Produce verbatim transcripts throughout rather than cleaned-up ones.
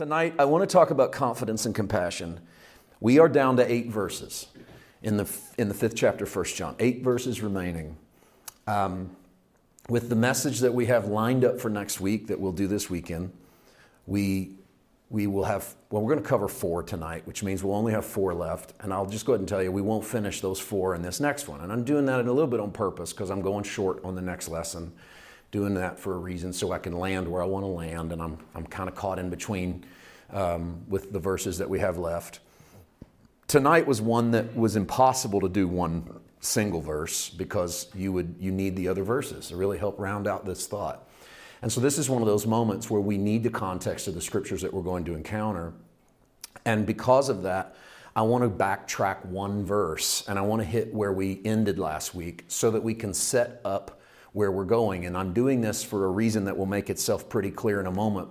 Tonight, I want to talk about confidence and compassion. We are down to eight verses in the in the fifth chapter of First John. Eight verses remaining. Um, with the message that we have lined up for next week that we'll do this weekend, we we will have, well, we're going to cover four tonight, which means we'll only have four left. And I'll just go ahead and tell you, we won't finish those four in this next one. And I'm doing that a little bit on purpose because I'm going short on the next lesson. Doing that for a reason so I can land where I want to land, and I'm I'm kind of caught in between um, with the verses that we have left. Tonight was one that was impossible to do one single verse because you would you need the other verses to really help round out this thought. And so this is one of those moments where we need the context of the scriptures that we're going to encounter. And because of that, I want to backtrack one verse, and I want to hit where we ended last week so that we can set up where we're going. And I'm doing this for a reason that will make itself pretty clear in a moment.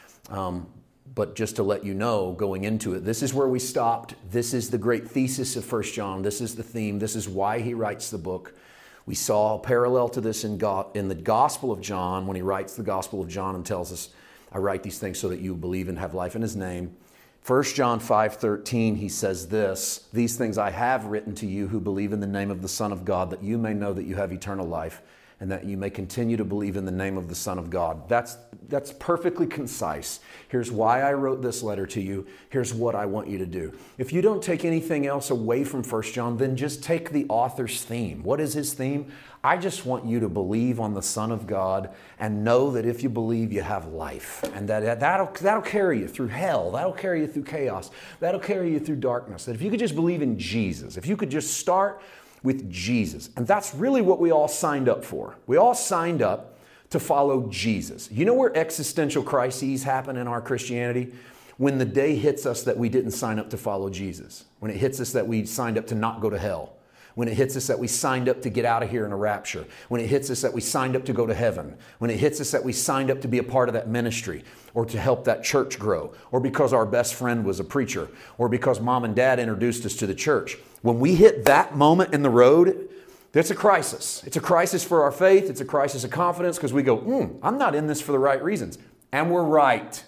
Um, but just to let you know, going into it, this is where we stopped. This is the great thesis of First John. This is the theme. This is why he writes the book. We saw a parallel to this in, God, in the Gospel of John when he writes the Gospel of John and tells us, I write these things so that you believe and have life in his name. First John five thirteen, he says this, these things I have written to you who believe in the name of the Son of God, that you may know that you have eternal life, and that you may continue to believe in the name of the Son of God. That's that's perfectly concise. Here's why I wrote this letter to you. Here's what I want you to do. If you don't take anything else away from First John, then just take the author's theme. What is his theme? I just want you to believe on the Son of God and know that if you believe, you have life. And that, that'll, that'll carry you through hell. That'll carry you through chaos. That'll carry you through darkness. That if you could just believe in Jesus, if you could just start with Jesus. And that's really what we all signed up for. We all signed up to follow Jesus. You know where existential crises happen in our Christianity? When the day hits us that we didn't sign up to follow Jesus. When it hits us that we signed up to not go to hell. When it hits us that we signed up to get out of here in a rapture. When it hits us that we signed up to go to heaven. When it hits us that we signed up to be a part of that ministry or to help that church grow, or because our best friend was a preacher, or because mom and dad introduced us to the church. When we hit that moment in the road, it's a crisis. It's a crisis for our faith. It's a crisis of confidence because we go, mm, I'm not in this for the right reasons. And we're right.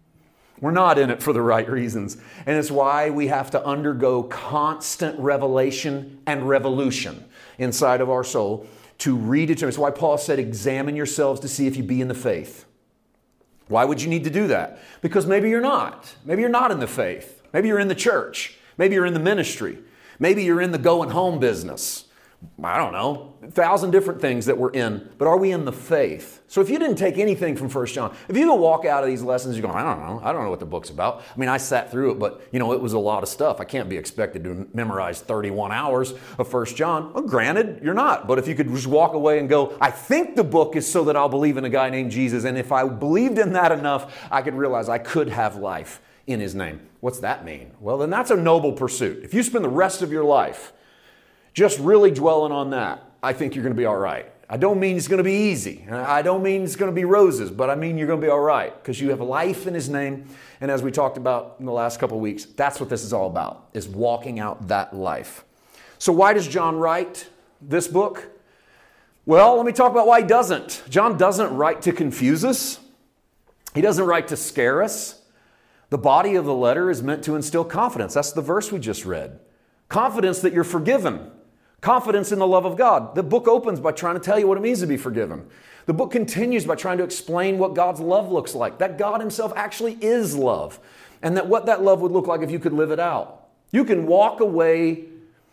We're not in it for the right reasons. And it's why we have to undergo constant revelation and revolution inside of our soul to redetermine. It's why Paul said, examine yourselves to see if you be in the faith. Why would you need to do that? Because maybe you're not. Maybe you're not in the faith. Maybe you're in the church. Maybe you're in the ministry. Maybe you're in the going home business. I don't know, a thousand different things that we're in, but are we in the faith? So if you didn't take anything from First John, if you go walk out of these lessons, you're going, I don't know, I don't know what the book's about. I mean, I sat through it, but you know, it was a lot of stuff. I can't be expected to memorize thirty-one hours of First John. Well, granted, you're not, but if you could just walk away and go, I think the book is so that I'll believe in a guy named Jesus, and if I believed in that enough, I could realize I could have life in his name. What's that mean? Well, then that's a noble pursuit. If you spend the rest of your life just really dwelling on that, I think you're going to be all right. I don't mean it's going to be easy. I don't mean it's going to be roses, but I mean you're going to be all right because you have life in his name. And as we talked about in the last couple of weeks, that's what this is all about, is walking out that life. So why does John write this book? Well, let me talk about why he doesn't. John doesn't write to confuse us. He doesn't write to scare us. The body of the letter is meant to instill confidence. That's the verse we just read. Confidence that you're forgiven. Confidence in the love of God. The book opens by trying to tell you what it means to be forgiven. The book continues by trying to explain what God's love looks like. That God himself actually is love. And that what that love would look like if you could live it out. You can walk away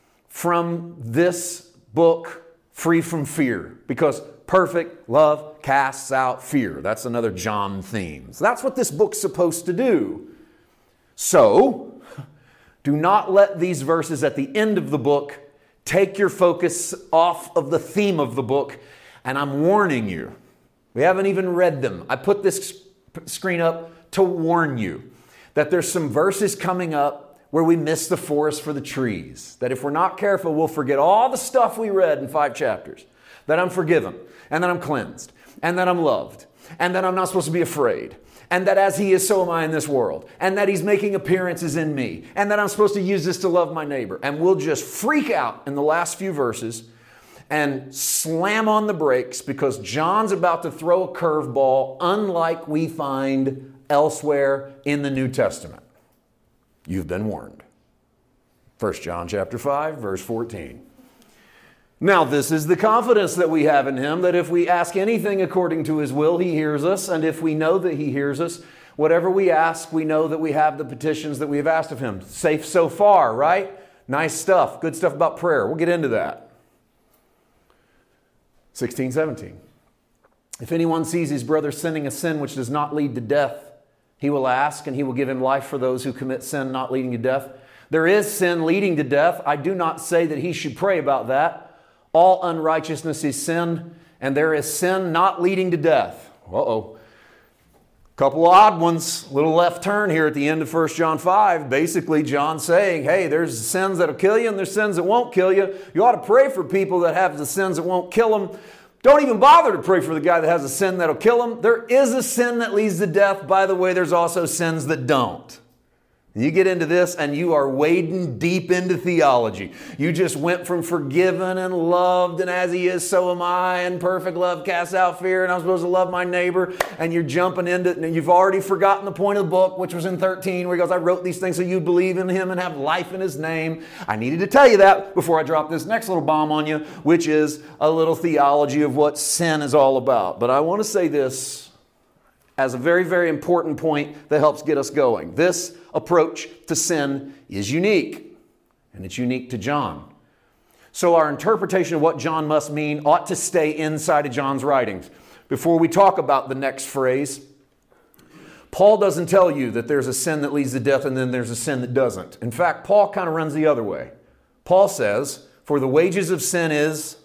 from this book free from fear because perfect love casts out fear. That's another John theme. So that's what this book's supposed to do. So, do not let these verses at the end of the book take your focus off of the theme of the book. And I'm warning you, we haven't even read them. I put this screen up to warn you that there's some verses coming up where we miss the forest for the trees. That if we're not careful, we'll forget all the stuff we read in five chapters. That I'm forgiven, and that I'm cleansed, and that I'm loved, and that I'm not supposed to be afraid. And that as he is, so am I in this world. And that he's making appearances in me. And that I'm supposed to use this to love my neighbor. And we'll just freak out in the last few verses and slam on the brakes because John's about to throw a curveball unlike we find elsewhere in the New Testament. You've been warned. First John chapter five, verse fourteen. Now this is the confidence that we have in Him, that if we ask anything according to His will, He hears us. And if we know that He hears us, whatever we ask, we know that we have the petitions that we have asked of Him. Safe so far, right? Nice stuff. Good stuff about prayer. We'll get into that. sixteen, seventeen. If anyone sees his brother sinning a sin which does not lead to death, he will ask, and He will give him life for those who commit sin not leading to death. There is sin leading to death. I do not say that he should pray about that. All unrighteousness is sin, and there is sin not leading to death. Uh-oh. Couple of odd ones. Little left turn here at the end of First John five. Basically, John saying, hey, there's sins that'll kill you and there's sins that won't kill you. You ought to pray for people that have the sins that won't kill them. Don't even bother to pray for the guy that has a sin that'll kill him. There is a sin that leads to death. By the way, there's also sins that don't. You get into this and you are wading deep into theology. You just went from forgiven and loved and as He is, so am I, and perfect love casts out fear, and I'm supposed to love my neighbor, and you're jumping into it, and you've already forgotten the point of the book, which was in thirteen, where He goes, I wrote these things so you believe in Him and have life in His name. I needed to tell you that before I drop this next little bomb on you, which is a little theology of what sin is all about. But I want to say this as a very, very important point that helps get us going. This approach to sin is unique, and it's unique to John. So our interpretation of what John must mean ought to stay inside of John's writings. Before we talk about the next phrase, Paul doesn't tell you that there's a sin that leads to death and then there's a sin that doesn't. In fact, Paul kind of runs the other way. Paul says, for the wages of sin is...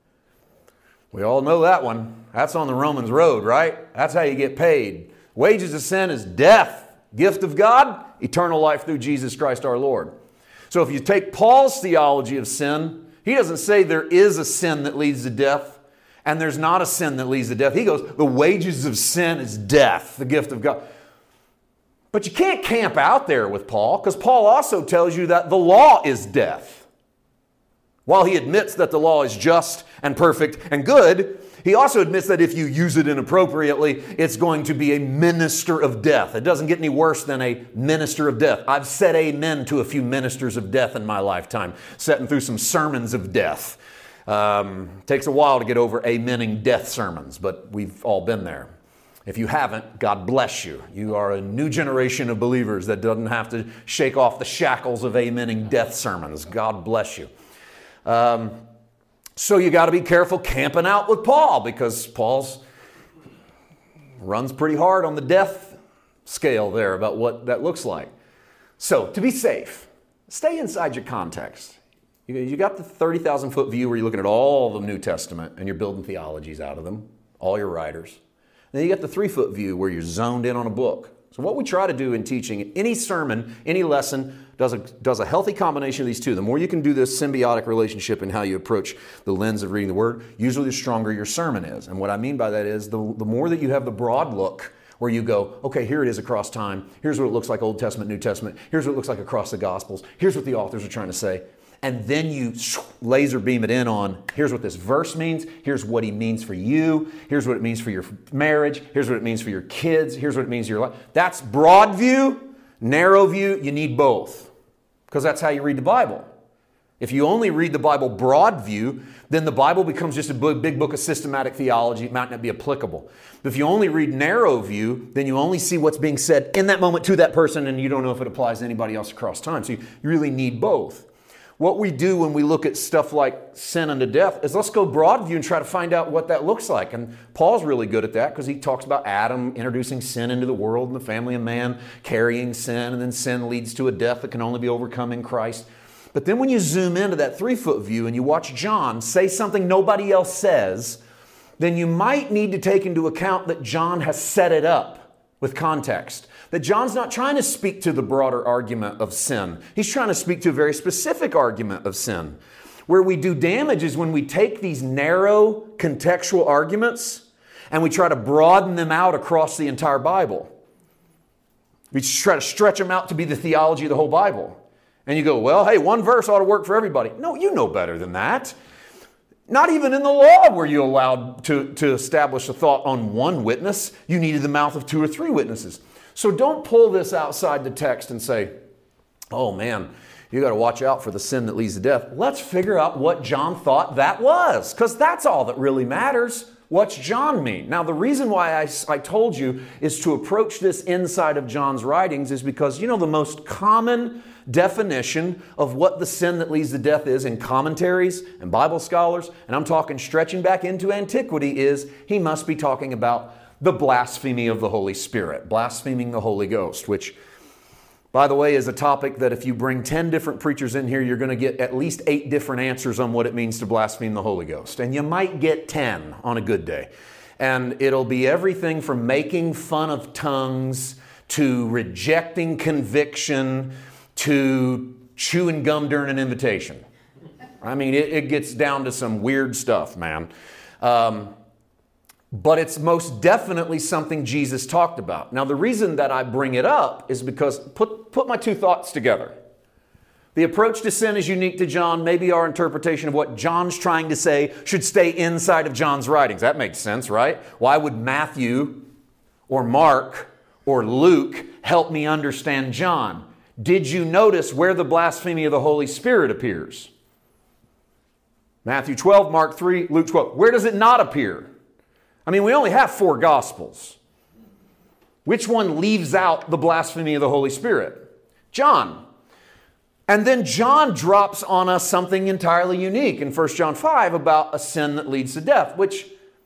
We all know that one. That's on the Romans road, right? That's how you get paid. Wages of sin is death. Gift of God, eternal life through Jesus Christ our Lord. So if you take Paul's theology of sin, he doesn't say there is a sin that leads to death and there's not a sin that leads to death. He goes, the wages of sin is death, the gift of God. But you can't camp out there with Paul, because Paul also tells you that the law is death. While he admits that the law is just and perfect and good, he also admits that if you use it inappropriately, it's going to be a minister of death. It doesn't get any worse than a minister of death. I've said amen to a few ministers of death in my lifetime, sitting through some sermons of death. Um, takes a while to get over amening death sermons, but we've all been there. If you haven't, God bless you. You are a new generation of believers that doesn't have to shake off the shackles of amening death sermons. God bless you. Um, so you got to be careful camping out with Paul, because Paul's runs pretty hard on the death scale there about what that looks like. So to be safe, stay inside your context. You, you got the thirty thousand foot view where you're looking at all the New Testament and you're building theologies out of them, all your writers. And then you got the three foot view where you're zoned in on a book. So what we try to do in teaching, any sermon, any lesson, does a, does a healthy combination of these two. The more you can do this symbiotic relationship in how you approach the lens of reading the Word, usually the stronger your sermon is. And what I mean by that is the, the more that you have the broad look, where you go, okay, here it is across time. Here's what it looks like Old Testament, New Testament. Here's what it looks like across the Gospels. Here's what the authors are trying to say. And then you laser beam it in on, here's what this verse means, here's what he means for you, here's what it means for your marriage, here's what it means for your kids, here's what it means for your life. That's broad view. Narrow view, you need both, because that's how you read the Bible. If you only read the Bible broad view, then the Bible becomes just a big book of systematic theology. It might not be applicable. But if you only read narrow view, then you only see what's being said in that moment to that person, and you don't know if it applies to anybody else across time. So you really need both. What we do when we look at stuff like sin unto death is let's go broad view and try to find out what that looks like. And Paul's really good at that, because he talks about Adam introducing sin into the world and the family of man carrying sin, and then sin leads to a death that can only be overcome in Christ. But then when you zoom into that three-foot view and you watch John say something nobody else says, then you might need to take into account that John has set it up with context. That John's not trying to speak to the broader argument of sin. He's trying to speak to a very specific argument of sin. Where we do damage is when we take these narrow contextual arguments and we try to broaden them out across the entire Bible. We try to stretch them out to be the theology of the whole Bible. And you go, well, hey, one verse ought to work for everybody. No, you know better than that. Not even in the law were you allowed to, to establish a thought on one witness. You needed the mouth of two or three witnesses. So don't pull this outside the text and say, oh man, you got to watch out for the sin that leads to death. Let's figure out what John thought that was, because that's all that really matters. What's John mean? Now, the reason why I, I told you is to approach this inside of John's writings is because, you know, the most common definition of what the sin that leads to death is in commentaries and Bible scholars, and I'm talking stretching back into antiquity, is he must be talking about the blasphemy of the Holy Spirit, blaspheming the Holy Ghost, which, by the way, is a topic that if you bring ten different preachers in here, you're going to get at least eight different answers on what it means to blaspheme the Holy Ghost. And you might get ten on a good day. And it'll be everything from making fun of tongues to rejecting conviction to chewing gum during an invitation. I mean, it, it gets down to some weird stuff, man. Um, But it's most definitely something Jesus talked about. Now, the reason that I bring it up is because, put, put my two thoughts together. The approach to sin is unique to John. Maybe our interpretation of what John's trying to say should stay inside of John's writings. That makes sense, right? Why would Matthew or Mark or Luke help me understand John? Did you notice where the blasphemy of the Holy Spirit appears? Matthew twelve, Mark three, Luke twelve. Where does it not appear? I mean, we only have four Gospels. Which one leaves out the blasphemy of the Holy Spirit? John. And then John drops on us something entirely unique in First John five about a sin that leads to death, which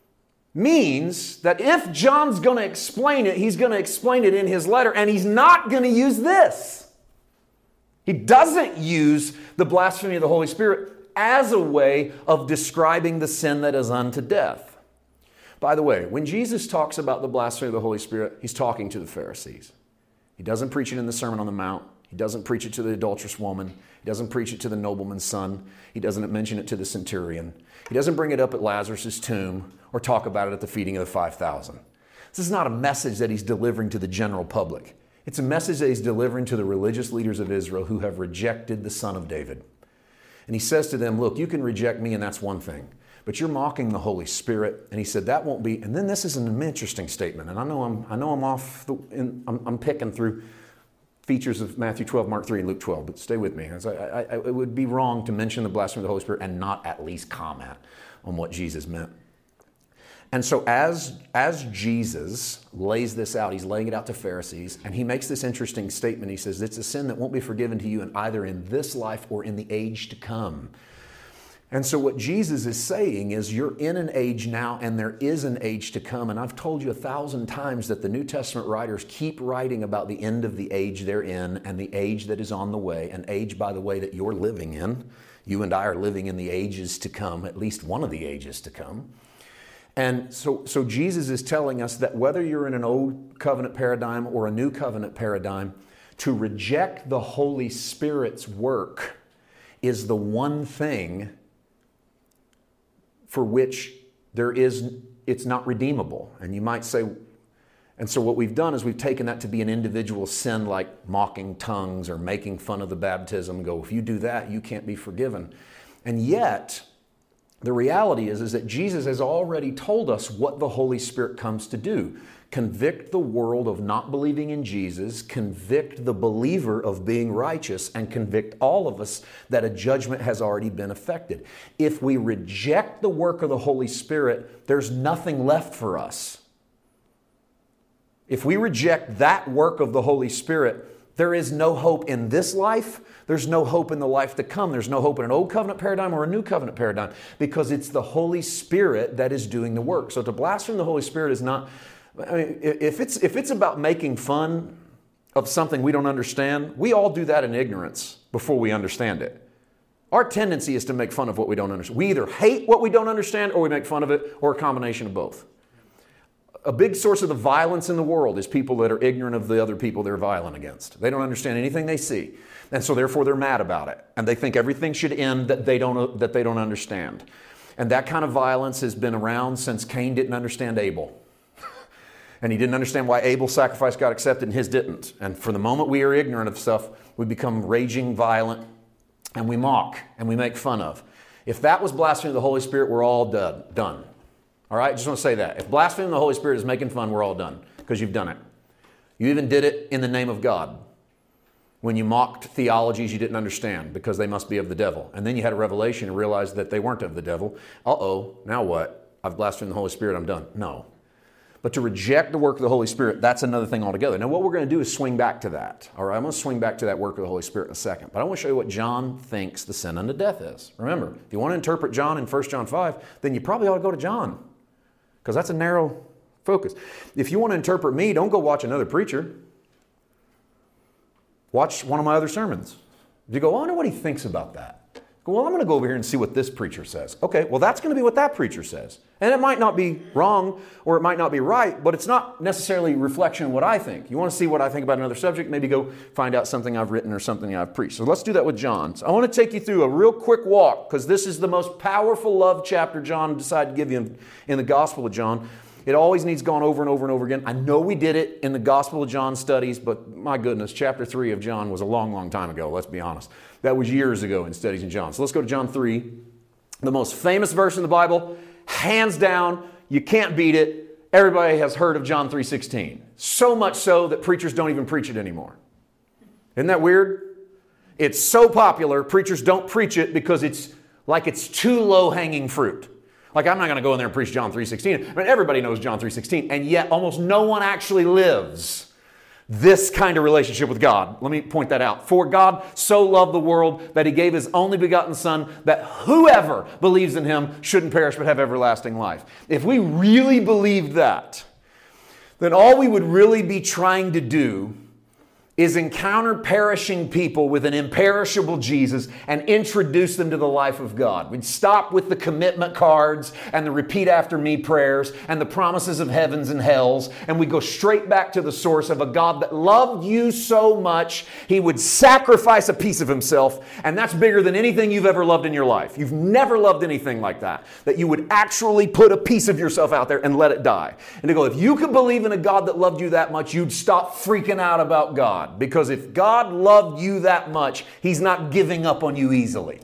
means that if John's going to explain it, he's going to explain it in his letter, and he's not going to use this. He doesn't use the blasphemy of the Holy Spirit as a way of describing the sin that is unto death. By the way, when Jesus talks about the blasphemy of the Holy Spirit, he's talking to the Pharisees. He doesn't preach it in the Sermon on the Mount. He doesn't preach it to the adulterous woman. He doesn't preach it to the nobleman's son. He doesn't mention it to the centurion. He doesn't bring it up at Lazarus' tomb or talk about it at the feeding of the five thousand. This is not a message that he's delivering to the general public. It's a message that he's delivering to the religious leaders of Israel who have rejected the Son of David. And he says to them, look, you can reject me and that's one thing, but you're mocking the Holy Spirit. And he said, that won't be, and then this is an interesting statement. And I know I'm, I know I'm off, the, in, I'm, I'm picking through features of Matthew twelve, Mark three, and Luke twelve, but stay with me. I, I, I, it would be wrong to mention the blasphemy of the Holy Spirit and not at least comment on what Jesus meant. And so as, as Jesus lays this out, he's laying it out to Pharisees, and he makes this interesting statement. He says, it's a sin that won't be forgiven to you in either in this life or in the age to come. And so what Jesus is saying is you're in an age now and there is an age to come. And I've told you a thousand times that the New Testament writers keep writing about the end of the age they're in and the age that is on the way. An age, by the way, that you're living in. You and I are living in the ages to come, at least one of the ages to come. And so, so Jesus is telling us that whether you're in an old covenant paradigm or a new covenant paradigm, to reject the Holy Spirit's work is the one thing for which there is, it's not redeemable. And you might say, and so what we've done is we've taken that to be an individual sin like mocking tongues or making fun of the baptism and go, if you do that, you can't be forgiven. And yet, the reality is, is that Jesus has already told us what the Holy Spirit comes to do. Convict the world of not believing in Jesus, convict the believer of being righteous, and convict all of us that a judgment has already been effected. If we reject the work of the Holy Spirit, there's nothing left for us. If we reject that work of the Holy Spirit, there is no hope in this life. There's no hope in the life to come. There's no hope in an old covenant paradigm or a new covenant paradigm because it's the Holy Spirit that is doing the work. So to blaspheme the Holy Spirit is not, I mean, if it's, if it's about making fun of something we don't understand, we all do that in ignorance before we understand it. Our tendency is to make fun of what we don't understand. We either hate what we don't understand or we make fun of it, or a combination of both. A big source of the violence in the world is people that are ignorant of the other people they're violent against. They don't understand anything they see. And so therefore they're mad about it. And they think everything should end that they don't, that they don't understand. And that kind of violence has been around since Cain didn't understand Abel. And he didn't understand why Abel's sacrifice got accepted and his didn't. And for the moment we are ignorant of stuff, we become raging violent and we mock and we make fun of. If that was blasphemy of the Holy Spirit, we're all done. done. All right, just want to say that. If blaspheming the Holy Spirit is making fun, we're all done because you've done it. You even did it in the name of God, when you mocked theologies you didn't understand because they must be of the devil. And then you had a revelation and realized that they weren't of the devil. Uh-oh, now what? I've blasphemed the Holy Spirit, I'm done. No. But to reject the work of the Holy Spirit, that's another thing altogether. Now what we're going to do is swing back to that. All right, I'm going to swing back to that work of the Holy Spirit in a second. But I want to show you what John thinks the sin unto death is. Remember, if you want to interpret John in First John five, then you probably ought to go to John, because that's a narrow focus. If you want to interpret me, don't go watch another preacher. Watch one of my other sermons. If you go, I wonder what he thinks about that. Go, well, I'm going to go over here and see what this preacher says. Okay, well, that's going to be what that preacher says. And it might not be wrong or it might not be right, but it's not necessarily a reflection of what I think. You want to see what I think about another subject, maybe go find out something I've written or something I've preached. So let's do that with John. So I want to take you through a real quick walk, because this is the most powerful love chapter John decided to give you in, in the Gospel of John. It always needs gone over and over and over again. I know we did it in the Gospel of John studies, but my goodness, chapter three of John was a long, long time ago, let's be honest. That was years ago in studies in John. So let's go to John three, the most famous verse in the Bible, hands down, you can't beat it. Everybody has heard of John three sixteen. So much so that preachers don't even preach it anymore. Isn't that weird? It's so popular, preachers don't preach it because it's like it's too low-hanging fruit. Like, I'm not going to go in there and preach John three sixteen. I mean, everybody knows John three sixteen, and yet almost no one actually lives this kind of relationship with God. Let me point that out. For God so loved the world that He gave His only begotten Son, that whoever believes in Him shouldn't perish but have everlasting life. If we really believed that, then all we would really be trying to do is encounter perishing people with an imperishable Jesus and introduce them to the life of God. We'd stop with the commitment cards and the repeat after me prayers and the promises of heavens and hells, and we'd go straight back to the source of a God that loved you so much, He would sacrifice a piece of Himself, and that's bigger than anything you've ever loved in your life. You've never loved anything like that, that you would actually put a piece of yourself out there and let it die. And to go, if you could believe in a God that loved you that much, you'd stop freaking out about God. Because if God loved you that much, He's not giving up on you easily.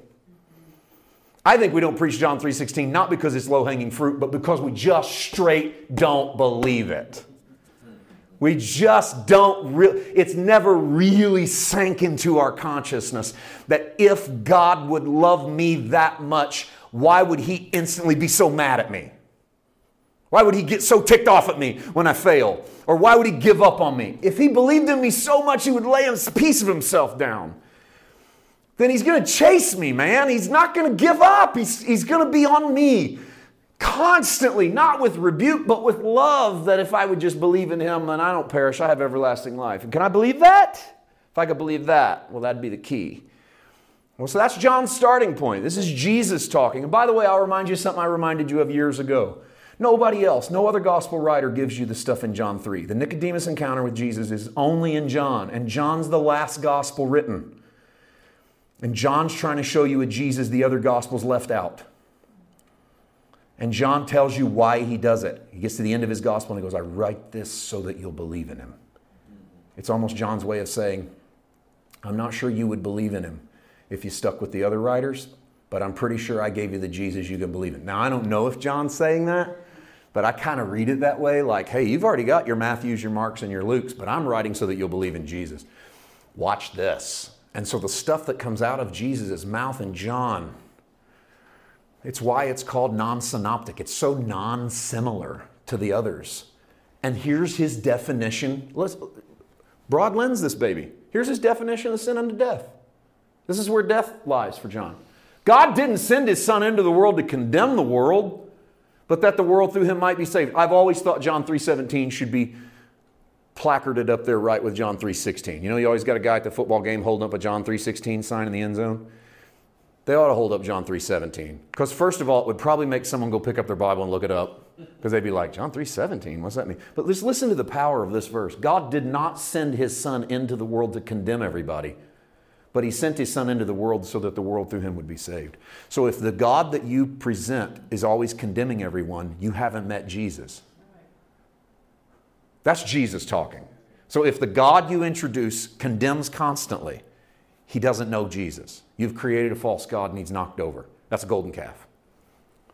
I think we don't preach John three sixteen not because it's low-hanging fruit, but because we just straight don't believe it. We just don't really, it's never really sank into our consciousness that if God would love me that much, why would He instantly be so mad at me? Why would He get so ticked off at me when I fail? Or why would He give up on me? If He believed in me so much, He would lay a piece of Himself down. Then He's going to chase me, man. He's not going to give up. He's, he's going to be on me constantly, not with rebuke, but with love, that if I would just believe in Him and I don't perish, I have everlasting life. And can I believe that? If I could believe that, well, that'd be the key. Well, so that's John's starting point. This is Jesus talking. And by the way, I'll remind you of something I reminded you of years ago. Nobody else, no other gospel writer gives you the stuff in John three. The Nicodemus encounter with Jesus is only in John, and John's the last gospel written. And John's trying to show you a Jesus the other gospels left out. And John tells you why he does it. He gets to the end of his gospel and he goes, I write this so that you'll believe in Him. It's almost John's way of saying, I'm not sure you would believe in Him if you stuck with the other writers, but I'm pretty sure I gave you the Jesus you can believe in. Now, I don't know if John's saying that, but I kind of read it that way, like, hey, you've already got your Matthews, your Marks, and your Lukes, but I'm writing so that you'll believe in Jesus. Watch this. And so the stuff that comes out of Jesus' mouth in John, it's why it's called non-synoptic. It's so non-similar to the others. And here's his definition. Let's broad lens this baby. Here's his definition of sin unto death. This is where death lies for John. God didn't send His Son into the world to condemn the world, but that the world through Him might be saved. I've always thought John three seventeen should be placarded up there right with John three sixteen. You know, you always got a guy at the football game holding up a John three sixteen sign in the end zone. They ought to hold up John three seventeen. Because first of all, it would probably make someone go pick up their Bible and look it up. Because they'd be like, John three seventeen, what's that mean? But just listen to the power of this verse. God did not send His Son into the world to condemn everybody, but He sent His Son into the world so that the world through Him would be saved. So if the God that you present is always condemning everyone, you haven't met Jesus. That's Jesus talking. So if the God you introduce condemns constantly, He doesn't know Jesus. You've created a false God and He's knocked over. That's a golden calf.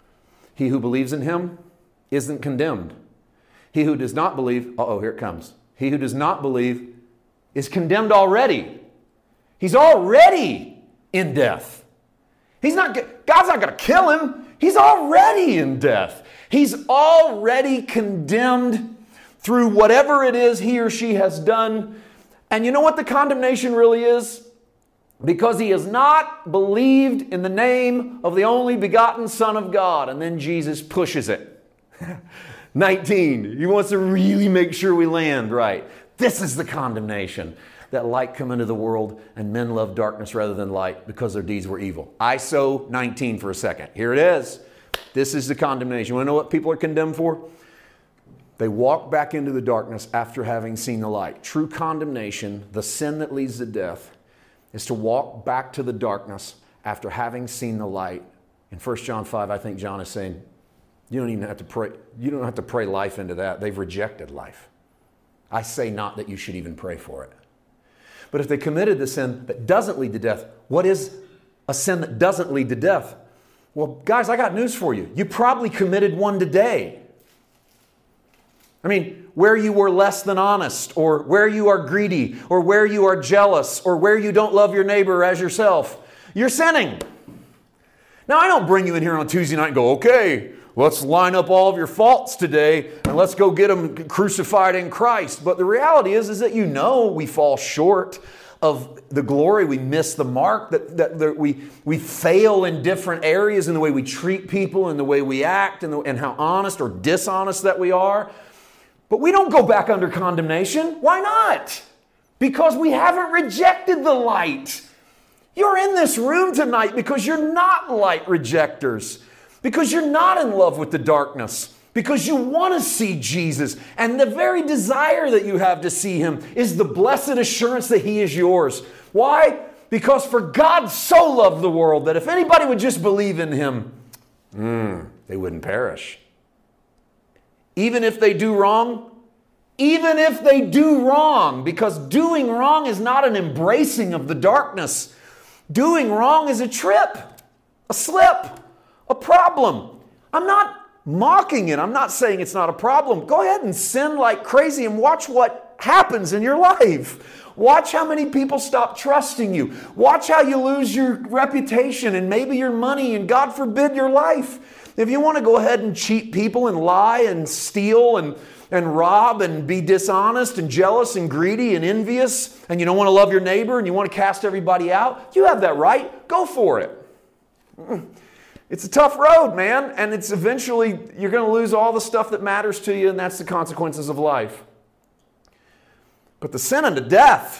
He who believes in Him isn't condemned. He who does not believe, uh-oh, here it comes. He who does not believe is condemned already. He's already in death. He's not, God's not going to kill him. He's already in death. He's already condemned through whatever it is he or she has done. And you know what the condemnation really is? Because he has not believed in the name of the only begotten Son of God. And then Jesus pushes it. nineteen, he wants to really make sure we land right. This is the condemnation. That light come into the world and men love darkness rather than light because their deeds were evil. I S O nineteen for a second. Here it is. This is the condemnation. You want to know what people are condemned for? They walk back into the darkness after having seen the light. True condemnation, the sin that leads to death, is to walk back to the darkness after having seen the light. In First John five, I think John is saying, you don't even have to pray, you don't have to pray life into that. They've rejected life. I say not that you should even pray for it. But if they committed the sin that doesn't lead to death, what is a sin that doesn't lead to death? Well, guys, I got news for you. You probably committed one today. I mean, where you were less than honest, or where you are greedy, or where you are jealous, or where you don't love your neighbor as yourself, you're sinning. Now, I don't bring you in here on Tuesday night and go, okay, let's line up all of your faults today and let's go get them crucified in Christ. But the reality is, is that you know we fall short of the glory. We miss the mark, that, that, that we, we fail in different areas in the way we treat people, in the way we act, and, the, and how honest or dishonest that we are. But we don't go back under condemnation. Why not? Because we haven't rejected the light. You're in this room tonight because you're not light rejectors. Because you're not in love with the darkness. Because you want to see Jesus. And the very desire that you have to see Him is the blessed assurance that He is yours. Why? Because for God so loved the world that if anybody would just believe in Him, mm, they wouldn't perish. Even if they do wrong, even if they do wrong, because doing wrong is not an embracing of the darkness. Doing wrong is a trip, a slip, a problem. I'm not mocking it. I'm not saying it's not a problem. Go ahead and sin like crazy and watch what happens in your life. Watch how many people stop trusting you. Watch how you lose your reputation and maybe your money and God forbid your life. If you want to go ahead and cheat people and lie and steal and, and rob and be dishonest and jealous and greedy and envious, and you don't want to love your neighbor and you want to cast everybody out, you have that right. Go for it. It's a tough road, man, and it's eventually you're going to lose all the stuff that matters to you, and that's the consequences of life. But the sin unto death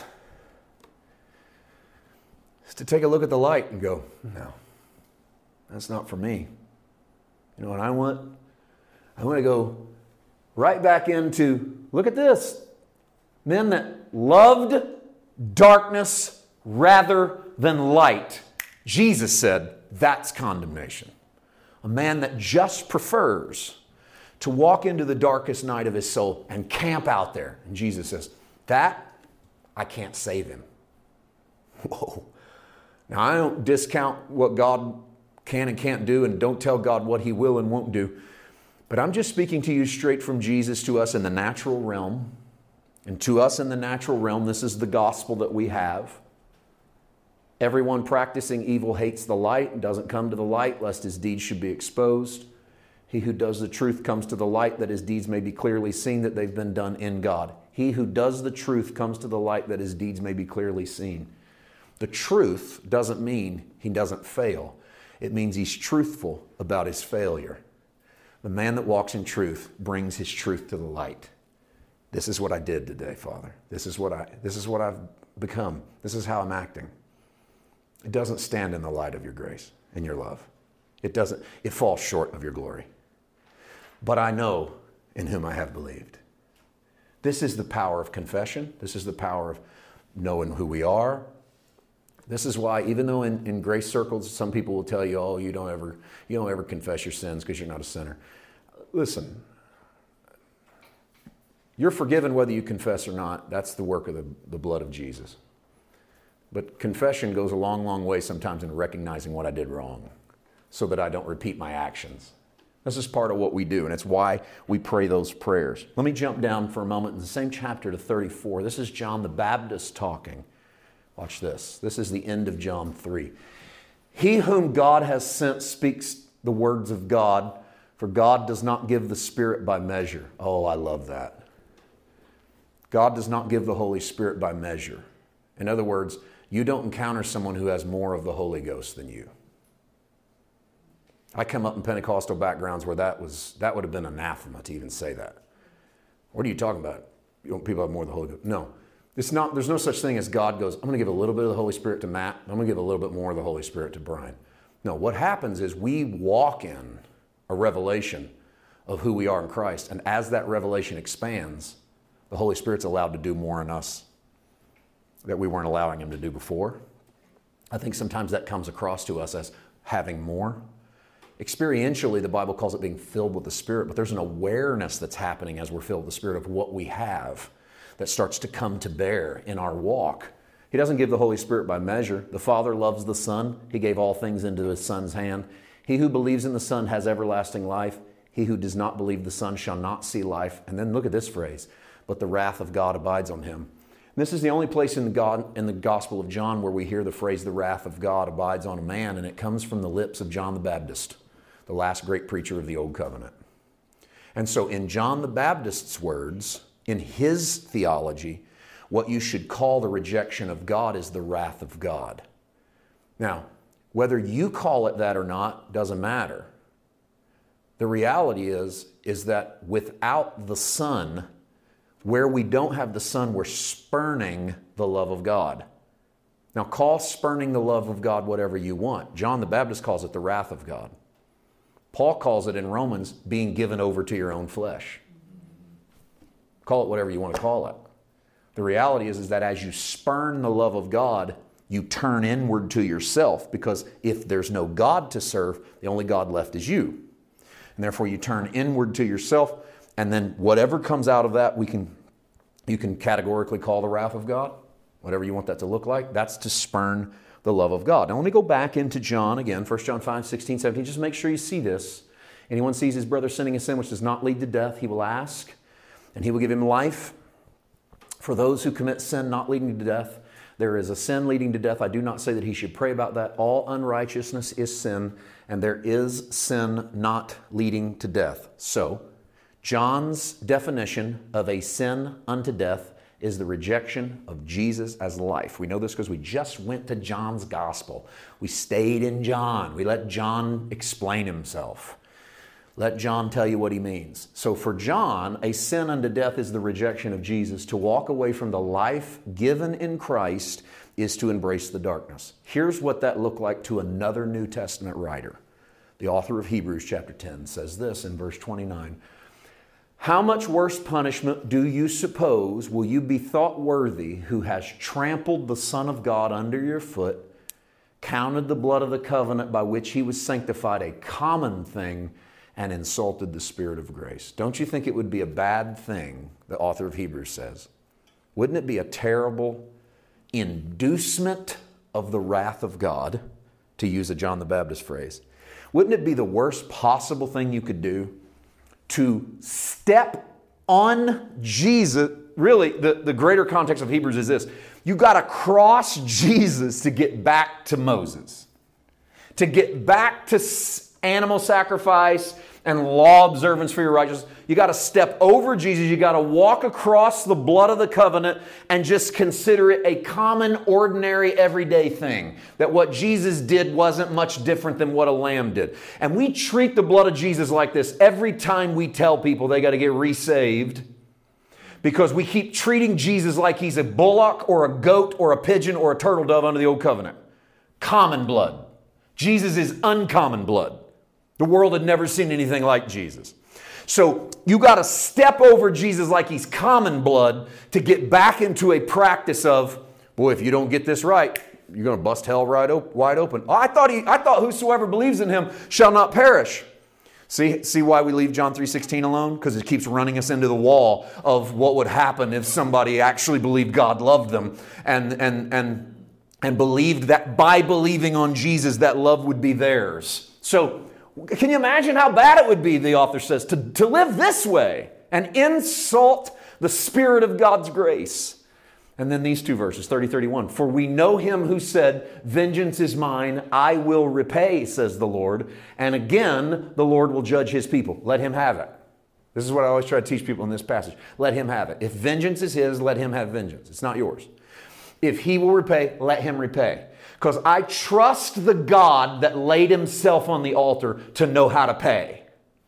is to take a look at the light and go, no, that's not for me. You know what I want? I want to go right back into, look at this, men that loved darkness rather than light. Jesus said, that's condemnation. A man that just prefers to walk into the darkest night of his soul and camp out there. And Jesus says, that, I can't save him. Whoa. Now, I don't discount what God can and can't do, and don't tell God what He will and won't do. But I'm just speaking to you straight from Jesus to us in the natural realm. And to us in the natural realm, this is the gospel that we have. Everyone practicing evil hates the light and doesn't come to the light, lest his deeds should be exposed. He who does the truth comes to the light, that his deeds may be clearly seen, that they've been done in God. He who does the truth comes to the light, that his deeds may be clearly seen. The truth doesn't mean he doesn't fail. It means he's truthful about his failure. The man that walks in truth brings his truth to the light. This is what I did today, Father. This is what I, this is what I've become. This is how I'm acting. It doesn't stand in the light of your grace and your love. It doesn't, it falls short of your glory. But I know in whom I have believed. This is the power of confession. This is the power of knowing who we are. This is why, even though in, in grace circles, some people will tell you, oh, you don't ever, you don't ever confess your sins because you're not a sinner. Listen, you're forgiven whether you confess or not. That's the work of the, the blood of Jesus. But confession goes a long, long way sometimes in recognizing what I did wrong so that I don't repeat my actions. This is part of what we do, and it's why we pray those prayers. Let me jump down for a moment in the same chapter to thirty-four. This is John the Baptist talking. Watch this. This is the end of John three. He whom God has sent speaks the words of God, for God does not give the Spirit by measure. Oh, I love that. God does not give the Holy Spirit by measure. In other words, you don't encounter someone who has more of the Holy Ghost than you. I come up in Pentecostal backgrounds where that was that would have been anathema to even say that. What are you talking about? You want people have more of the Holy Ghost? No. It's not, there's no such thing as God goes, I'm going to give a little bit of the Holy Spirit to Matt, I'm going to give a little bit more of the Holy Spirit to Brian. No, what happens is we walk in a revelation of who we are in Christ, and as that revelation expands, the Holy Spirit's allowed to do more in us that we weren't allowing Him to do before. I think sometimes that comes across to us as having more. Experientially, the Bible calls it being filled with the Spirit, but there's an awareness that's happening as we're filled with the Spirit of what we have that starts to come to bear in our walk. He doesn't give the Holy Spirit by measure. The Father loves the Son. He gave all things into His Son's hand. He who believes in the Son has everlasting life. He who does not believe the Son shall not see life. And then look at this phrase, but the wrath of God abides on him. And this is the only place in the, God, in the Gospel of John where we hear the phrase, the wrath of God abides on a man, and it comes from the lips of John the Baptist, the last great preacher of the Old Covenant. And so in John the Baptist's words, in his theology, what you should call the rejection of God is the wrath of God. Now, whether you call it that or not doesn't matter. The reality is, is that without the Son, where we don't have the Son, we're spurning the love of God. Now, call spurning the love of God whatever you want. John the Baptist calls it the wrath of God. Paul calls it in Romans being given over to your own flesh. Call it whatever you want to call it. The reality is, is that as you spurn the love of God, you turn inward to yourself, because if there's no God to serve, the only God left is you. And therefore you turn inward to yourself, and then whatever comes out of that, we can, you can categorically call the wrath of God, whatever you want that to look like. That's to spurn the love of God. Now let me go back into John again, First John five, sixteen, seventeen. Just make sure you see this. Anyone sees his brother sinning a sin which does not lead to death, he will ask, and He will give him life. For those who commit sin not leading to death, there is a sin leading to death. I do not say that he should pray about that. All unrighteousness is sin, and there is sin not leading to death. So, John's definition of a sin unto death is the rejection of Jesus as life. We know this because we just went to John's gospel. We stayed in John. We let John explain himself. Let John tell you what he means. So for John, a sin unto death is the rejection of Jesus. To walk away from the life given in Christ is to embrace the darkness. Here's what that looked like to another New Testament writer. The author of Hebrews chapter ten says this in verse twenty-nine. How much worse punishment do you suppose will you be thought worthy, who has trampled the Son of God under your foot, counted the blood of the covenant by which He was sanctified a common thing, and insulted the Spirit of grace? Don't you think it would be a bad thing, the author of Hebrews says? Wouldn't it be a terrible inducement of the wrath of God, to use a John the Baptist phrase? Wouldn't it be the worst possible thing you could do to step on Jesus? Really, the, the greater context of Hebrews is this. You got to cross Jesus to get back to Moses, to get back to animal sacrifice and law observance for your righteousness. You got to step over Jesus. You got to walk across the blood of the covenant and just consider it a common, ordinary, everyday thing. That what Jesus did wasn't much different than what a lamb did. And we treat the blood of Jesus like this every time we tell people they got to get resaved, because we keep treating Jesus like He's a bullock or a goat or a pigeon or a turtle dove under the old covenant. Common blood. Jesus is uncommon blood. The world had never seen anything like Jesus. So you got to step over Jesus like He's common blood to get back into a practice of, boy, if you don't get this right, you're going to bust hell right op- wide open. Oh, I thought he, I thought whosoever believes in Him shall not perish. See, see why we leave John three sixteen alone? Because it keeps running us into the wall of what would happen if somebody actually believed God loved them and and and and believed that by believing on Jesus that love would be theirs. So Can you imagine how bad it would be, the author says, to, to live this way and insult the Spirit of God's grace? And then these two verses, thirty, thirty-one. For we know him who said, vengeance is mine, I will repay, says the Lord. And again, the Lord will judge his people. Let him have it. This is what I always try to teach people in this passage. Let him have it. If vengeance is his, let him have vengeance. It's not yours. If he will repay, let him repay. Because I trust the God that laid himself on the altar to know how to pay.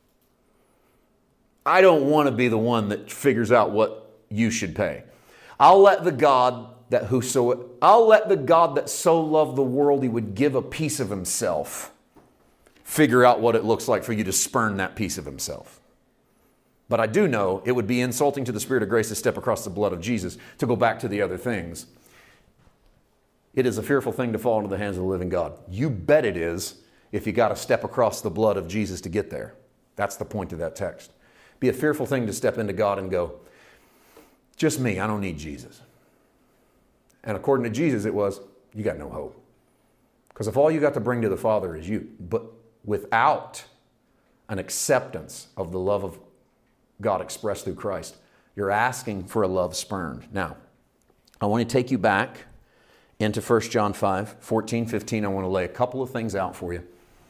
I don't want to be the one that figures out what you should pay. I'll let the God that whoso I'll let the God that so loved the world he would give a piece of himself figure out what it looks like for you to spurn that piece of himself. But I do know it would be insulting to the Spirit of grace to step across the blood of Jesus to go back to the other things. It is a fearful thing to fall into the hands of the living God. You bet it is if you got to step across the blood of Jesus to get there. That's the point of that text. Be a fearful thing to step into God and go, just me, I don't need Jesus. And according to Jesus, it was, you got no hope. Because if all you got to bring to the Father is you, but without an acceptance of the love of God expressed through Christ, you're asking for a love spurned. Now, I want to take you back into First John five, fourteen, fifteen. I want to lay a couple of things out for you.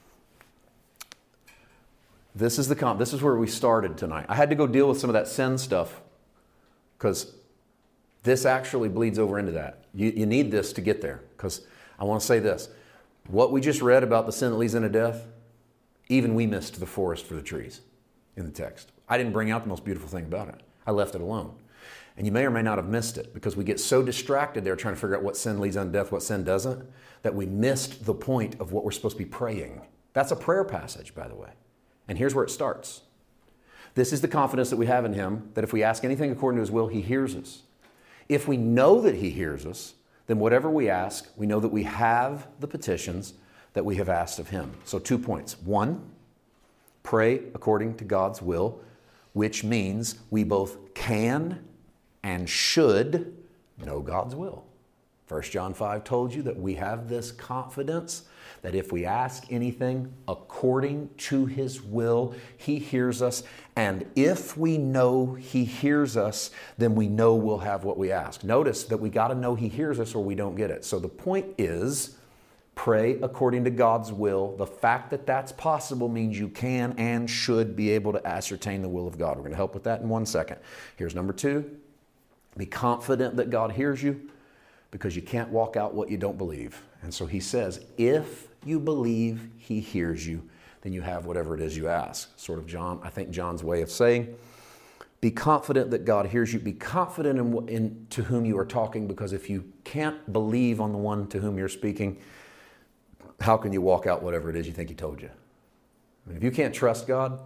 This is the comp. This is where we started tonight. I had to go deal with some of that sin stuff because this actually bleeds over into that. You, you need this to get there, because I want to say this. What we just read about the sin that leads into death, even we missed the forest for the trees in the text. I didn't bring out the most beautiful thing about it. I left it alone. And you may or may not have missed it, because we get so distracted there trying to figure out what sin leads unto death, what sin doesn't, that we missed the point of what we're supposed to be praying. That's a prayer passage, by the way. And here's where it starts. This is the confidence that we have in him, that if we ask anything according to his will, he hears us. If we know that he hears us, then whatever we ask, we know that we have the petitions that we have asked of him. So two points. One, pray according to God's will, which means we both can and should know God's will. First John five told you that we have this confidence that if we ask anything according to his will, he hears us. And if we know he hears us, then we know we'll have what we ask. Notice that we got to know he hears us or we don't get it. So the point is, pray according to God's will. The fact that that's possible means you can and should be able to ascertain the will of God. We're going to help with that in one second. Here's number two. Be confident that God hears you, because you can't walk out what you don't believe. And so he says, if you believe he hears you, then you have whatever it is you ask. Sort of John, I think John's way of saying, be confident that God hears you. Be confident in, in to whom you are talking, because if you can't believe on the one to whom you're speaking, how can you walk out whatever it is you think he told you? I mean, if you can't trust God,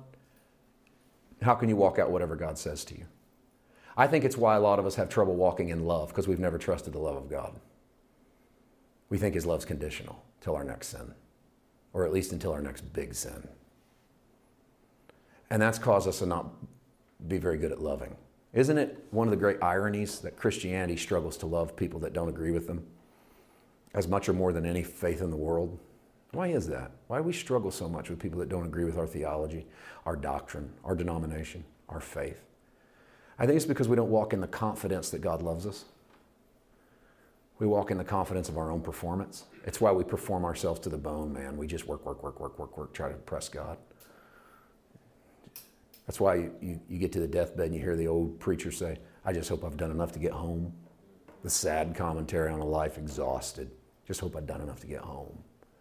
how can you walk out whatever God says to you? I think it's why a lot of us have trouble walking in love, because we've never trusted the love of God. We think his love's conditional till our next sin, or at least until our next big sin. And that's caused us to not be very good at loving. Isn't it one of the great ironies that Christianity struggles to love people that don't agree with them as much or more than any faith in the world? Why is that? Why do we struggle so much with people that don't agree with our theology, our doctrine, our denomination, our faith? I think it's because we don't walk in the confidence that God loves us. We walk in the confidence of our own performance. It's why we perform ourselves to the bone, man. We just work, work, work, work, work, work, try to impress God. That's why you, you, you get to the deathbed and you hear the old preacher say, I just hope I've done enough to get home. The sad commentary on a life exhausted. Just hope I've done enough to get home.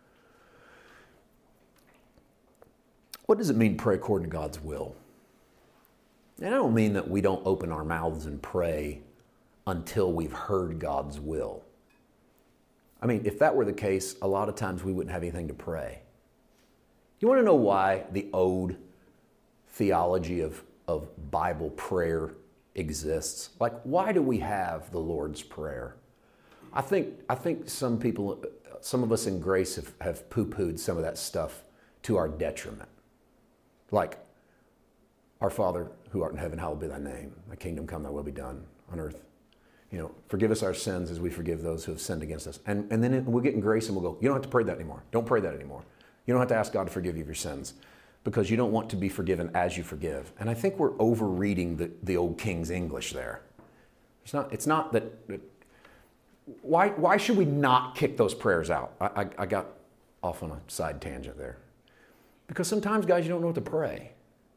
What does it mean to pray according to God's will? And I don't mean that we don't open our mouths and pray until we've heard God's will. I mean, if that were the case, a lot of times we wouldn't have anything to pray. You want to know why the ode theology of, of Bible prayer exists? Like, why do we have the Lord's Prayer? I think, I think some people, some of us in grace have, have poo-pooed some of that stuff to our detriment. Like, our Father who art in heaven, hallowed be thy name. Thy kingdom come, thy will be done on earth. You know, forgive us our sins as we forgive those who have sinned against us. And, and then we'll get in grace and we'll go, you don't have to pray that anymore. Don't pray that anymore. You don't have to ask God to forgive you of your sins because you don't want to be forgiven as you forgive. And I think we're over-reading the, the old King's English there. It's not, it's not that... that why, why should we not kick those prayers out? I, I, I got off on a side tangent there. Because sometimes, guys, you don't know what to pray.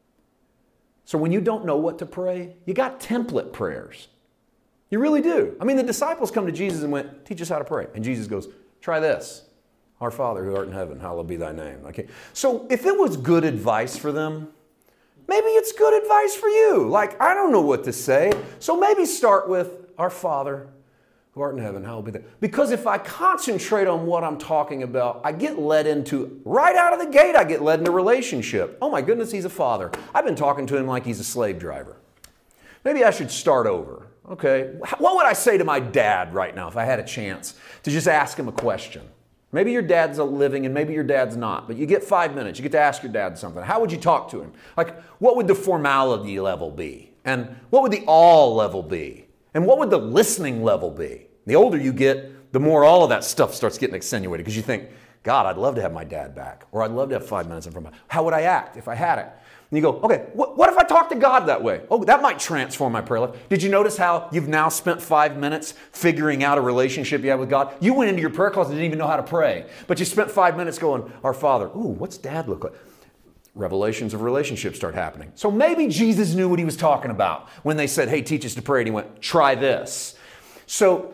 So when you don't know what to pray, you got template prayers. You really do. I mean, the disciples come to Jesus and went, teach us how to pray. And Jesus goes, try this. Our Father who art in heaven, hallowed be thy name. Okay. So if it was good advice for them, maybe it's good advice for you. Like, I don't know what to say. So maybe start with our Father who art in heaven, hallowed be thy name. Because if I concentrate on what I'm talking about, I get led into, right out of the gate, I get led into relationship. Oh my goodness, he's a father. I've been talking to him like he's a slave driver. Maybe I should start over. Okay, what would I say to my dad right now if I had a chance to just ask him a question? Maybe your dad's living and maybe your dad's not, but you get five minutes. You get to ask your dad something. How would you talk to him? Like, what would the formality level be? And what would the all level be? And what would the listening level be? The older you get, the more all of that stuff starts getting accentuated because you think, God, I'd love to have my dad back, or I'd love to have five minutes in front of him. How would I act if I had it? And you go, okay, what, what if I talk to God that way? Oh, that might transform my prayer life. Did you notice how you've now spent five minutes figuring out a relationship you have with God? You went into your prayer closet and didn't even know how to pray, but you spent five minutes going, our Father, ooh, what's Dad look like? Revelations of relationships start happening. So maybe Jesus knew what he was talking about when they said, hey, teach us to pray, and he went, try this. So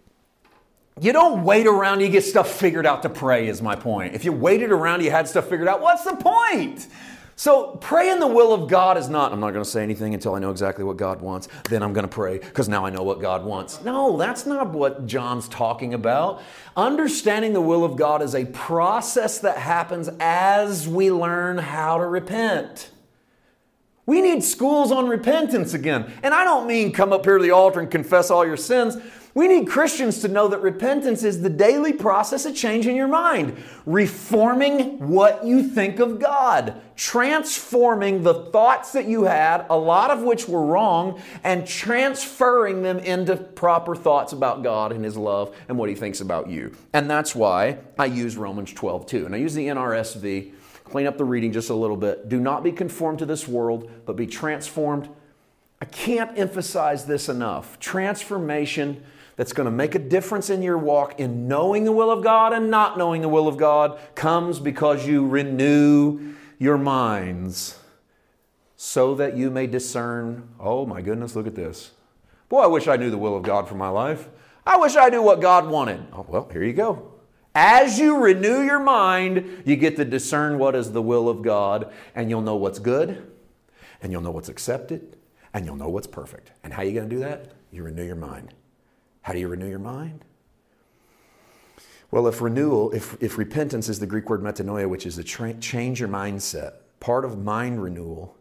you don't wait around, you get stuff figured out to pray is my point. If you waited around, you had stuff figured out, what's the point? So praying the will of God is not, I'm not going to say anything until I know exactly what God wants. Then I'm going to pray because now I know what God wants. No, that's not what John's talking about. Understanding the will of God is a process that happens as we learn how to repent. We need schools on repentance again. And I don't mean come up here to the altar and confess all your sins. We need Christians to know that repentance is the daily process of changing your mind, reforming what you think of God, transforming the thoughts that you had, a lot of which were wrong, and transferring them into proper thoughts about God and His love and what He thinks about you. And that's why I use Romans twelve two. And I use the N R S V, clean up the reading just a little bit. Do not be conformed to this world, but be transformed. I can't emphasize this enough. Transformation that's going to make a difference in your walk in knowing the will of God and not knowing the will of God comes because you renew your minds so that you may discern, oh my goodness, look at this. Boy, I wish I knew the will of God for my life. I wish I knew what God wanted. Oh, well, here you go. As you renew your mind, you get to discern what is the will of God, and you'll know what's good, and you'll know what's accepted, and you'll know what's perfect. And how are you going to do that? You renew your mind. How do you renew your mind? Well, if renewal, if, if repentance is the Greek word metanoia, which is to tra- change your mindset, part of mind renewal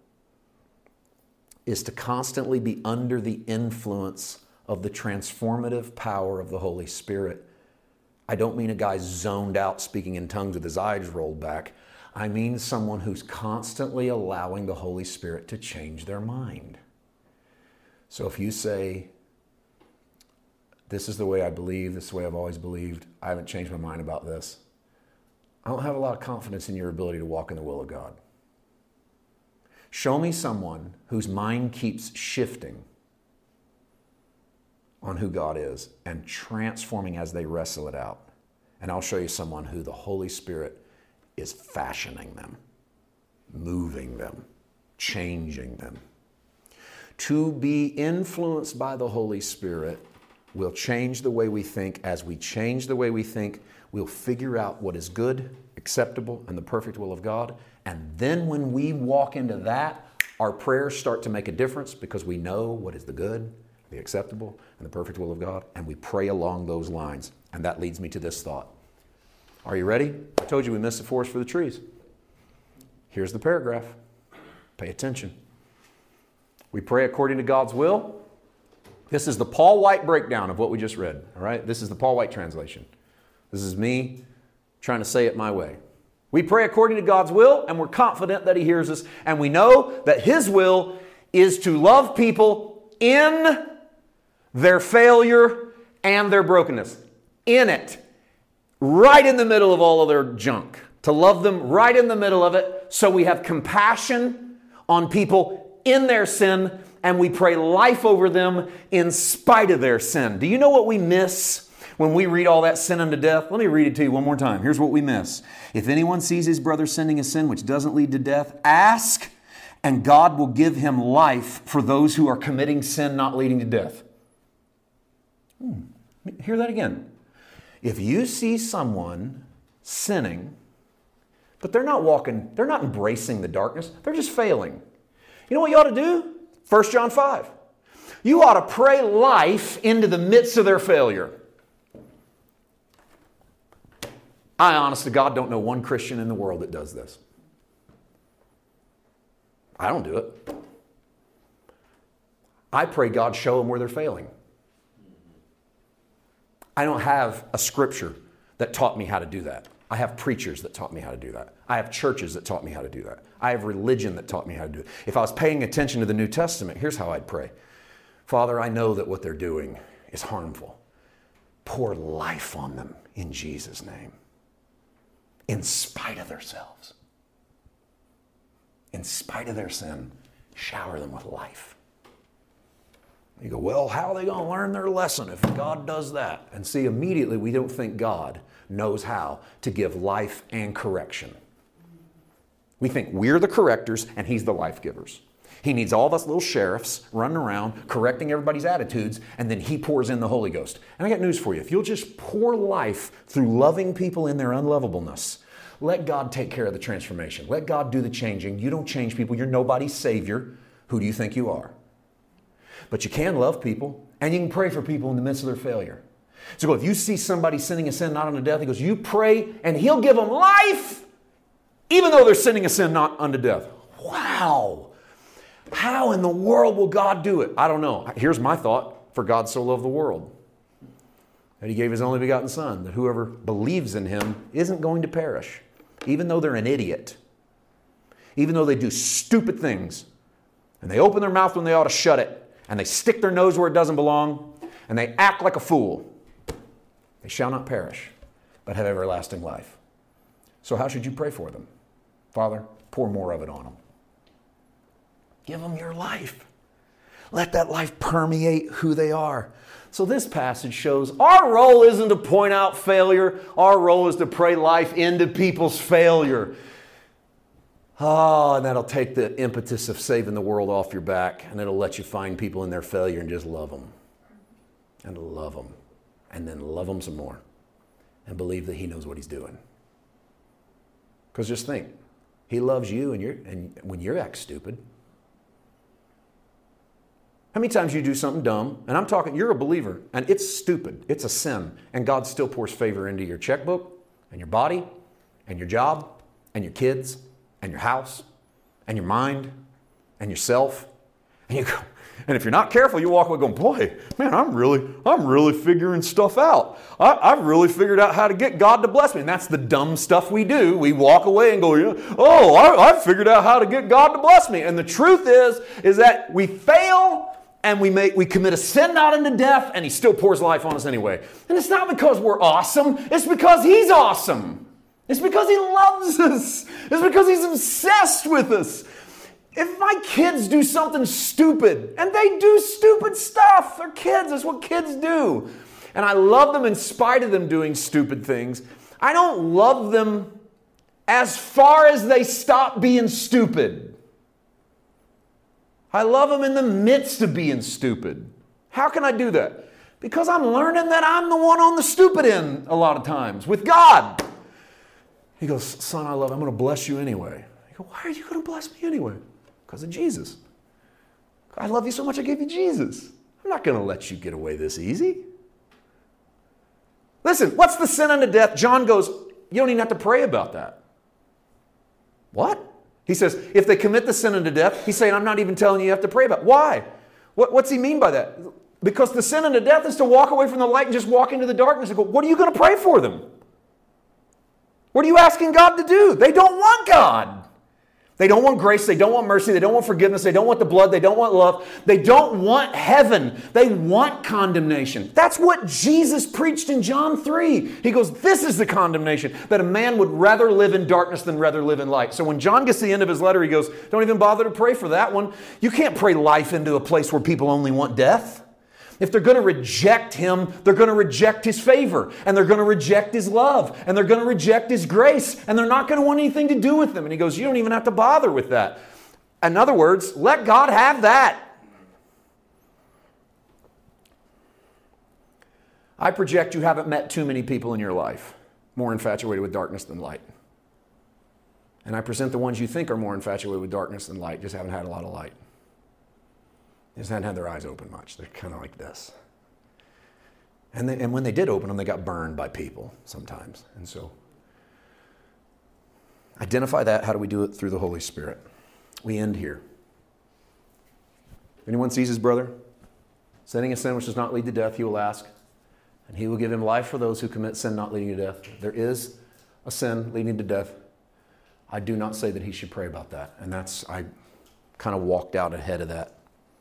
is to constantly be under the influence of the transformative power of the Holy Spirit. I don't mean a guy zoned out speaking in tongues with his eyes rolled back. I mean someone who's constantly allowing the Holy Spirit to change their mind. So if you say, this is the way I believe, this is the way I've always believed, I haven't changed my mind about this, I don't have a lot of confidence in your ability to walk in the will of God. Show me someone whose mind keeps shifting on who God is and transforming as they wrestle it out. And I'll show you someone who the Holy Spirit is fashioning them, moving them, changing them. To be influenced by the Holy Spirit will change the way we think. As we change the way we think, we'll figure out what is good, acceptable, and the perfect will of God. And then when we walk into that, our prayers start to make a difference because we know what is the good, the acceptable, and the perfect will of God. And we pray along those lines. And that leads me to this thought. Are you ready? I told you we missed the forest for the trees. Here's the paragraph. Pay attention. We pray according to God's will. This is the Paul White breakdown of what we just read. All right? This is the Paul White translation. This is me trying to say it my way. We pray according to God's will, and we're confident that He hears us. And we know that His will is to love people in their failure and their brokenness. In it. Right in the middle of all of their junk. to love them right in the middle of it, so we have compassion on people in their sin, and we pray life over them in spite of their sin. Do you know what we miss when we read all that sin unto death? Let me read it to you one more time. Here's what we miss. If anyone sees his brother sinning a sin which doesn't lead to death, ask, and God will give him life for those who are committing sin not leading to death. Hmm. Hear that again. If you see someone sinning, but they're not walking, they're not embracing the darkness, they're just failing. You know what you ought to do? First John five. You ought to pray life into the midst of their failure. I, honest to God, don't know one Christian in the world that does this. I don't do it. I pray God show them where they're failing. I don't have a scripture that taught me how to do that. I have preachers that taught me how to do that. I have churches that taught me how to do that. I have religion that taught me how to do it. If I was paying attention to the New Testament, here's how I'd pray. Father, I know that what they're doing is harmful. Pour life on them in Jesus' name. In spite of themselves. In spite of their sin, shower them with life. You go, well, how are they going to learn their lesson if God does that? And see, immediately we don't think God knows how to give life and correction. We think we're the correctors and He's the life givers. He needs all of us little sheriffs running around correcting everybody's attitudes, and then He pours in the Holy Ghost. And I got news for you. If you'll just pour life through loving people in their unlovableness, let God take care of the transformation. Let God do the changing. You don't change people. You're nobody's savior. Who do you think you are? But you can love people, and you can pray for people in the midst of their failure. So if you see somebody sinning a sin not unto death, He goes, you pray, and He'll give them life, even though they're sinning a sin not unto death. Wow. How in the world will God do it? I don't know. Here's my thought. For God so loved the world, that He gave His only begotten Son, that whoever believes in Him isn't going to perish, even though they're an idiot, even though they do stupid things, and they open their mouth when they ought to shut it, and they stick their nose where it doesn't belong, and they act like a fool. They shall not perish, but have everlasting life. So how should you pray for them? Father, pour more of it on them. Give them your life. Let that life permeate who they are. So this passage shows our role isn't to point out failure. Our role is to pray life into people's failure. Oh, and that'll take the impetus of saving the world off your back, and it'll let you find people in their failure and just love them. And love them. And then love them some more. And believe that He knows what He's doing. Because just think, He loves you and, you're, and when you're act stupid. How many times you do something dumb, and I'm talking, you're a believer, and it's stupid, it's a sin, and God still pours favor into your checkbook, and your body, and your job, and your kids, and your house, and your mind, and yourself, and you go, and if you're not careful, you walk away going, boy, man, I'm really, I'm really figuring stuff out. I, I've really figured out how to get God to bless me. And that's the dumb stuff we do. We walk away and go, oh, I, I figured out how to get God to bless me. And the truth is, is that we fail and we make we commit a sin not unto death, and He still pours life on us anyway. And it's not because we're awesome. It's because He's awesome. It's because He loves us. It's because He's obsessed with us. If my kids do something stupid, and they do stupid stuff, they're kids, that's what kids do. And I love them in spite of them doing stupid things. I don't love them as far as they stop being stupid. I love them in the midst of being stupid. How can I do that? Because I'm learning that I'm the one on the stupid end a lot of times with God. He goes, son, I love you. I'm going to bless you anyway. I go, why are you going to bless me anyway? Because of Jesus. I love you so much I gave you Jesus. I'm not going to let you get away this easy. Listen, what's the sin unto death? John goes, you don't even have to pray about that. What? He says, if they commit the sin unto death, he's saying, I'm not even telling you you have to pray about it. Why? What, what's he mean by that? Because the sin unto death is to walk away from the light and just walk into the darkness and go, what are you going to pray for them? What are you asking God to do? They don't want God. They don't want grace. They don't want mercy. They don't want forgiveness. They don't want the blood. They don't want love. They don't want heaven. They want condemnation. That's what Jesus preached in John three. He goes, this is the condemnation, that a man would rather live in darkness than rather live in light. So when John gets to the end of his letter, he goes, don't even bother to pray for that one. You can't pray life into a place where people only want death. If they're going to reject Him, they're going to reject His favor, and they're going to reject His love, and they're going to reject His grace, and they're not going to want anything to do with Him. And he goes, you don't even have to bother with that. In other words, let God have that. I project you haven't met too many people in your life more infatuated with darkness than light. And I present the ones you think are more infatuated with darkness than light, just haven't had a lot of light. They just hadn't had their eyes open much. They're kind of like this. And, they, and when they did open them, they got burned by people sometimes. And so, identify that. How do we do it? Through the Holy Spirit. We end here. If anyone sees his brother sinning a sin which does not lead to death, he will ask, and He will give him life for those who commit sin not leading to death. There is a sin leading to death. I do not say that he should pray about that. And that's, I kind of walked out ahead of that.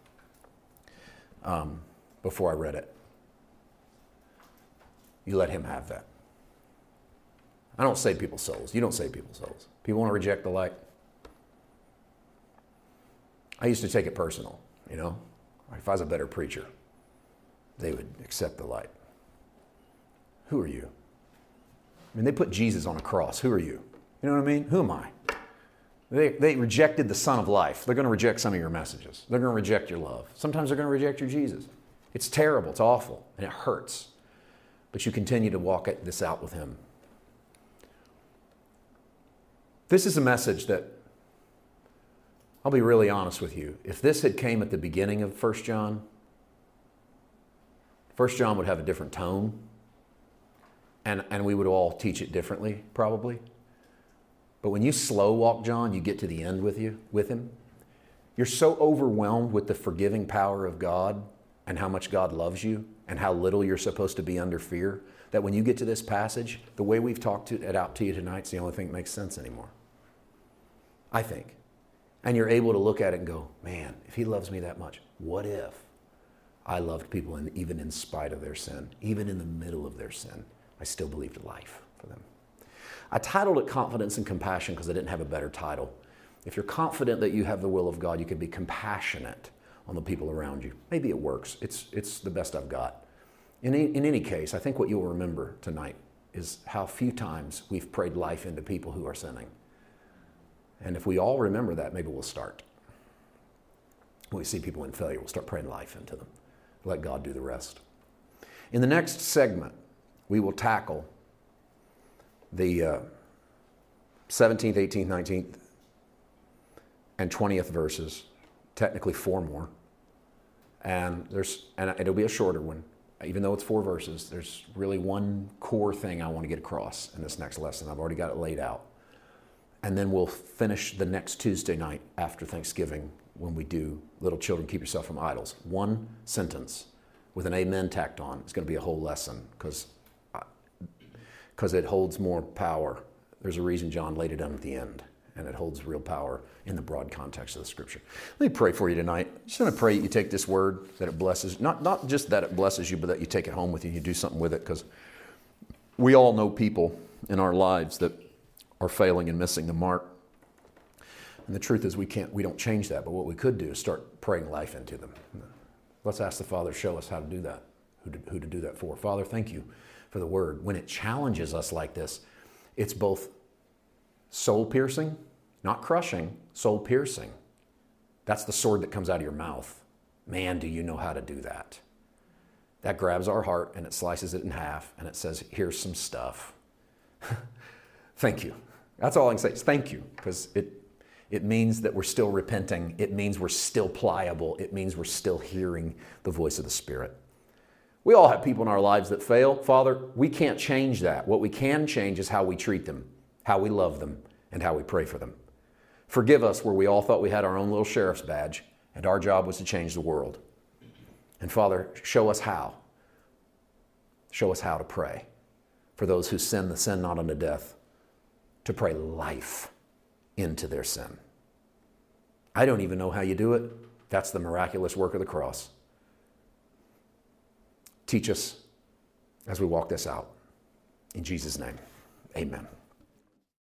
Um, before I read it. You let Him have that. I don't save people's souls. You don't save people's souls. People want to reject the light. I used to take it personal, you know. If I was a better preacher, they would accept the light. Who are you? I mean, they put Jesus on a cross. Who are you? You know what I mean? Who am I? They, they rejected the Son of Life. They're going to reject some of your messages. They're going to reject your love. Sometimes they're going to reject your Jesus. It's terrible. It's awful. And it hurts. But you continue to walk this out with Him. This is a message that, I'll be really honest with you. If this had came at the beginning of First John, First John would have a different tone. And, and we would all teach it differently, probably. But when you slow walk John, you get to the end with you, with him. You're so overwhelmed with the forgiving power of God and how much God loves you and how little you're supposed to be under fear, that when you get to this passage, the way we've talked it out to you tonight is the only thing that makes sense anymore. I think. And you're able to look at it and go, man, if He loves me that much, what if I loved people in, even in spite of their sin, even in the middle of their sin, I still believed life for them. I titled it Confidence and Compassion because I didn't have a better title. If you're confident that you have the will of God, you can be compassionate on the people around you. Maybe it works. It's, it's the best I've got. In, in any case, I think what you'll remember tonight is how few times we've prayed life into people who are sinning. And if we all remember that, maybe we'll start. When we see people in failure, we'll start praying life into them. Let God do the rest. In the next segment, we will tackle the uh, seventeenth, eighteenth, nineteenth, and twentieth verses, technically four more. And there's and it'll be a shorter one. Even though it's four verses, there's really one core thing I want to get across in this next lesson. I've already got it laid out. And then we'll finish the next Tuesday night after Thanksgiving when we do Little Children, Keep Yourself from Idols. One sentence with an amen tacked on. It's going to be a whole lesson because because it holds more power. There's a reason John laid it down at the end, and it holds real power in the broad context of the Scripture. Let me pray for you tonight. I just want to pray that you take this word, that it blesses, not, not just that it blesses you, but that you take it home with you and you do something with it, because we all know people in our lives that are failing and missing the mark. And the truth is we can't, we don't change that, but what we could do is start praying life into them. Let's ask the Father to show us how to do that, who to, who to do that for. Father, thank you for the word. When it challenges us like this, it's both soul-piercing, not crushing, soul-piercing. That's the sword that comes out of your mouth. Man, do you know how to do that? That grabs our heart and it slices it in half and it says, here's some stuff. Thank you. That's all I can say is thank you, because it, it means that we're still repenting. It means we're still pliable. It means we're still hearing the voice of the Spirit. We all have people in our lives that fail. Father, we can't change that. What we can change is how we treat them, how we love them, and how we pray for them. Forgive us where we all thought we had our own little sheriff's badge, and our job was to change the world. And Father, show us how. Show us how to pray for those who sin the sin not unto death, to pray life into their sin. I don't even know how you do it. That's the miraculous work of the cross. Teach us as we walk this out. In Jesus' name, amen.